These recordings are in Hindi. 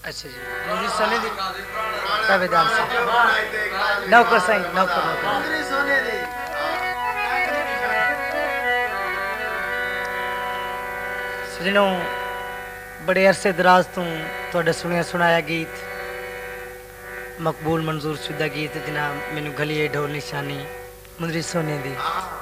अच्छा जी मुंदरी सोने दी ताबेदार से नौकर साईं नौकर मुंदरी सोने दी सजनों बड़े अरसे दराज तो थोड़ा सुनिया सुनाया गीत मकबूल मंजूर शुदा गीत जनाब मैनू गलिए ढोल निशानी मुंदरी सोने दी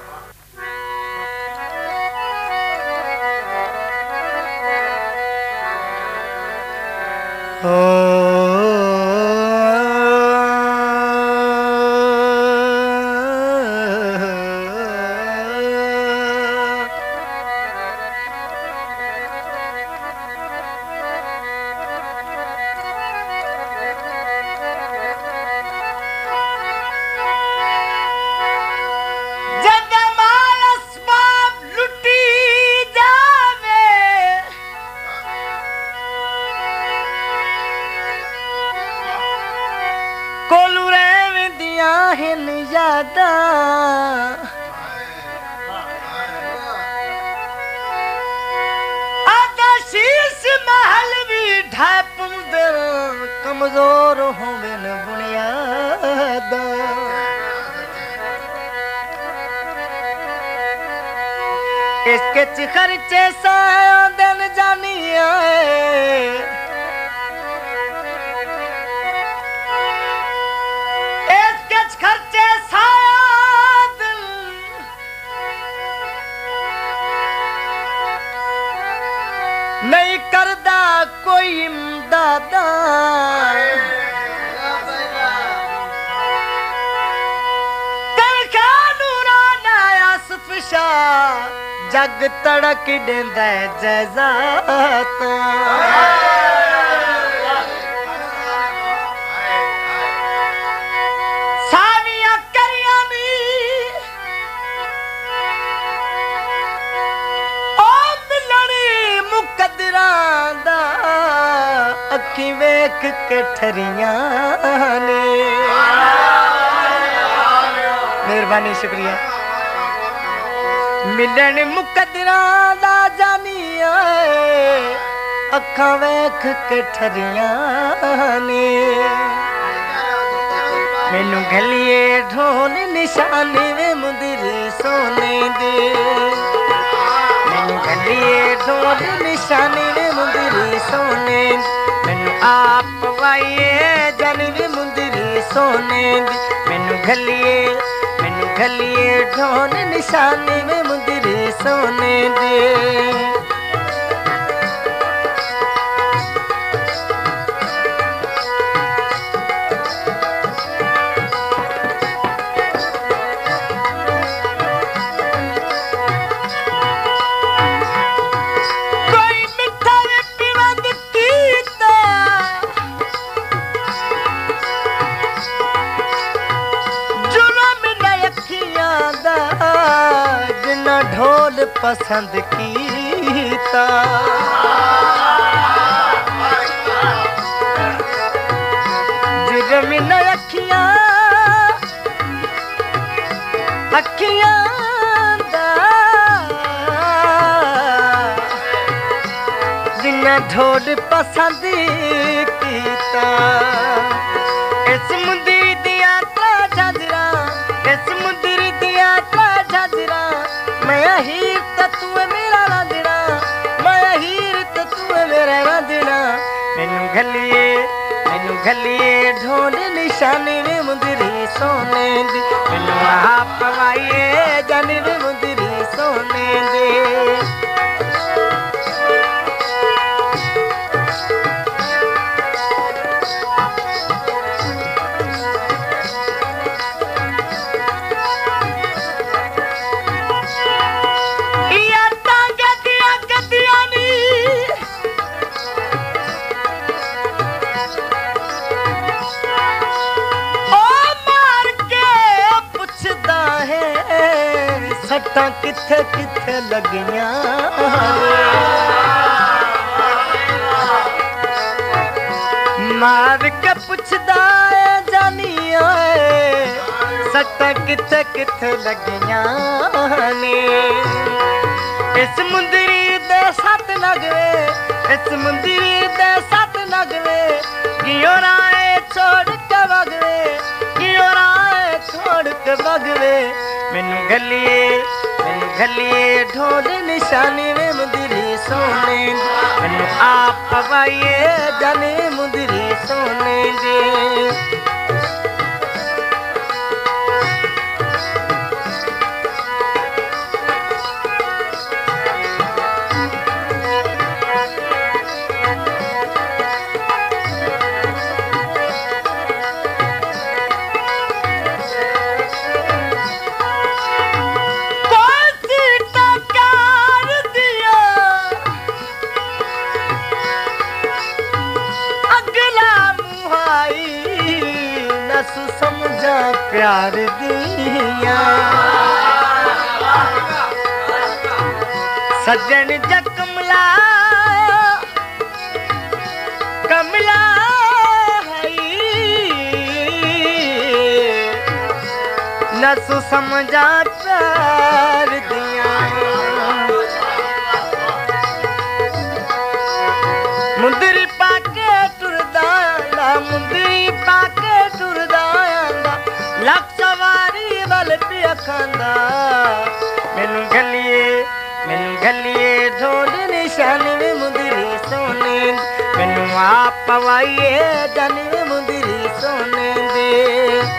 कमजोर होवे न बुनियाद इसके खर्चे साया दिन जानिया इसके खर्चे साया दिन नहीं करदा कोई इमदादा जग तड़क देंदा जज़ात सानिया करिया नी ओ मिलनी मुकद्दरां दा अखी वेख के ठरियां ने मेहरबानी शुक्रिया मिलन मुकद्दरां दा जानिया अखां वेख के ठरियां ने मैनू गलिए ढोल निशाने वे मुंदरी सोने दे मैनू गलिए ढोल निशाने वे मुंदरी सोने मैनू आप वाइए जन वे मुंदरी सोने दे मैनू गलिए ढोल निशाने में मुंदरी सोने दे कोई मिठा पिवंद कीता जिन्ना ढोल पसंद कीता जुर्म न अखियां अखियां दा जिन्ना ढोल पसंद कीता इस मुंदरी दिया त्रा झांजरा इस मुंदरी दिया त्रा झांजरा मैं हीर तू मेरा रांझना मैं हीर तू मेरा रांझना मैनू गलिए ढोल निशाने में मुंदरी सोने दी मैनू आप वाइए जाने में मुंदरी सोने दे सट्टा किथे किथे लगियां मार के पुछदा है जानिया सट्टा किथे किथे लगियां ने इस मुंदरी दे सत लगवे इस मुंदरी दे सत लगवे क्यों राय छोड़ के भगवे, क्यों राय छोड़ के भगवे। मैनू गलिए ढोल निशानी में मुंदरी सोने दी। मैनू आप पवाइए जाने मुंदरी सोने दे। समझा प्यार दिया सज्जन जकमला कमला नसु समझा प्यार दिया। मुंदरी पाके टुरदा मुंदरी पाके टुरदा लख सवारी वल पिया खांदा। मैनू गलिए ढोल निशानी में मुंदरी सोने। मैनू आप पवाइए जानी में मुंदरी सोने दे।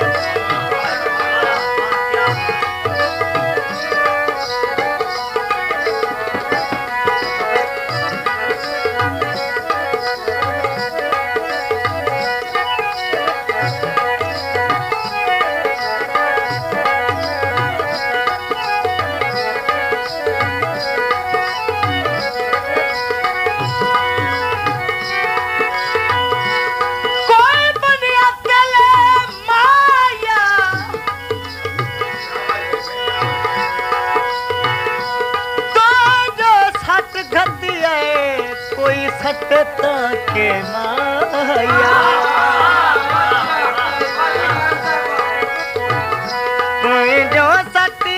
कोई सटता के माया कोई जो सती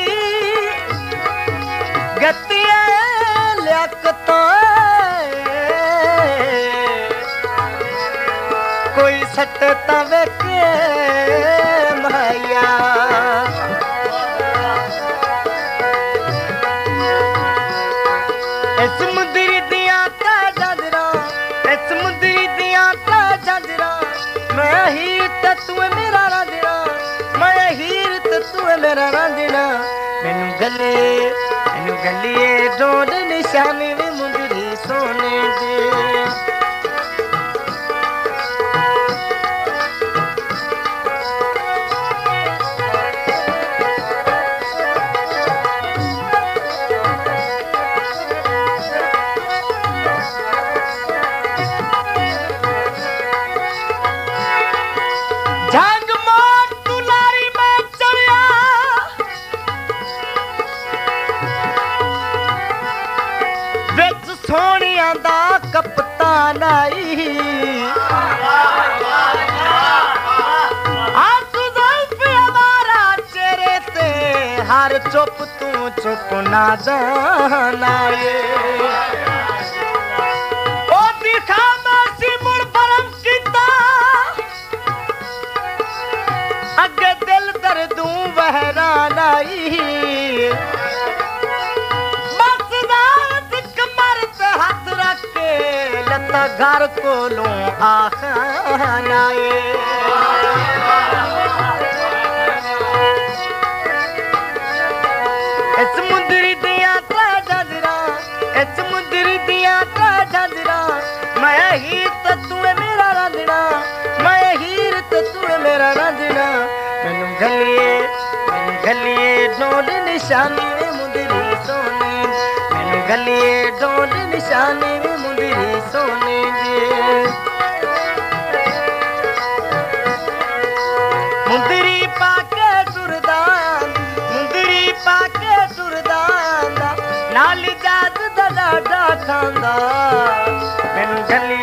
गतिया लियाकता कोई सटता वे के माया। समुद्री दिया समुद्री दिया जजरा मैं हीर तू मेरा रांझना मैं हीर तू मेरा रांझना। मैनू गलिए ढोल निशानी में मुंदरी सोने दे। सोनिया दा कप्तान आई हमारा चेहरे ते हर चुप तू चुप ना जाना ओ दिखा मासी मुड़ परम किता अगे दिल दर्दू बहरान आई। घर को लूं आखानाए समुद्री दिया जजरा समुद्री दिया जजरा मैं हीर तू मेरा रांझना मैं हीर तू मेरा रांझना। मैनू गलिए ढोल निशानी में मुंदरी सोने। मैनू गलिए ढोल निशानी में मुंदरी सोने दे। मुंदरी पाके टुरदा नाली जाद डाडा खांदा। मैनू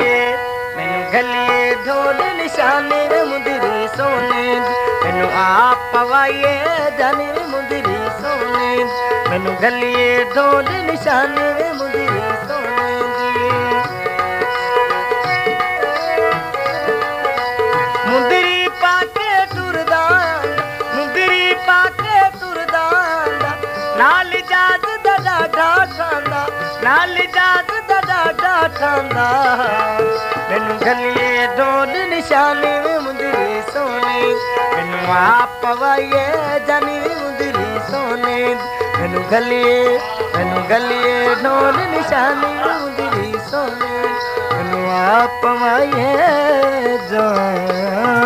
गलिए ढोल निशानी में मुंदरी सोने। मैनू आप पवाइए जानी में मुंदरी सोने। मैनू गलिए ढोल निशानी में मुंदरी सोने दी। जात दा डाढा खांदा नाल जात दा डाढा खांदा मैनू गलिए ढोल निशाने में मुंदरी सोने मैनू आप पवाइए जानी मुंदरी सोने मैनू गलिए ढोल निशाने में मुंदरी सोने मैनू आप पवाइए जान